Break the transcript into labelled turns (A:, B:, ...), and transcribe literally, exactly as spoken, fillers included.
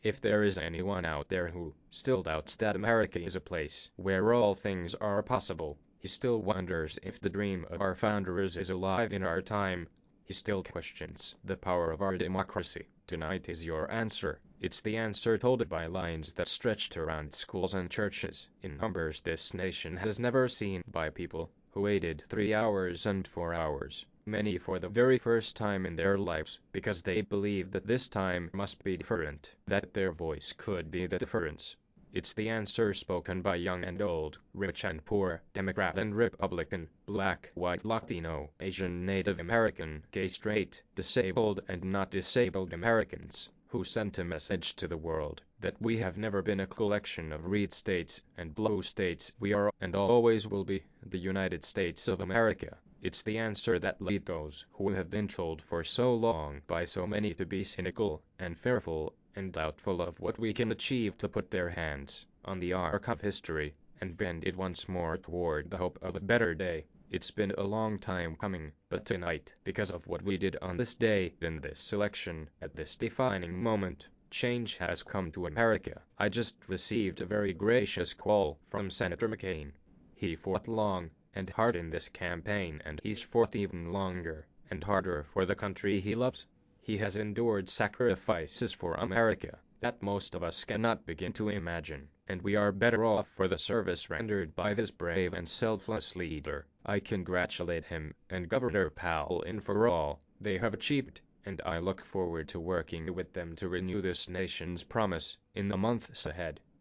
A: If there is anyone out there who still doubts that America is a place where all things are possible, he still wonders if the dream of our founders is alive in our time, he still questions the power of our democracy, tonight is your answer. It's the answer told by lines that stretched around schools and churches in numbers this nation has never seen, by people who waited three hours and four hours, many for the very first time in their lives, because they believed that this time must be different, that their voice could be the difference. It's the answer spoken by young and old, rich and poor, Democrat and Republican, black, white, Latino, Asian, Native American, gay, straight, disabled and not disabled Americans, who sent a message to the world that we have never been a collection of red states and blue states. We are and always will be the United States of America. It's the answer that led those who have been told for so long by so many to be cynical and fearful and doubtful of what we can achieve to put their hands on the arc of history and bend it once more toward the hope of a better day. It's been a long time coming, but tonight, because of what we did on this day, in this election, at this defining moment, change has come to America. I just received a very gracious call from Senator McCain. He fought long and hard in this campaign, and he's fought even longer and harder for the country he loves. He has endured sacrifices for America that most of us cannot begin to imagine, and we are better off for the service rendered by this brave and selfless leader. I congratulate him and Governor Powell in for all they have achieved, and I look forward to working with them to renew this nation's promise in the months ahead.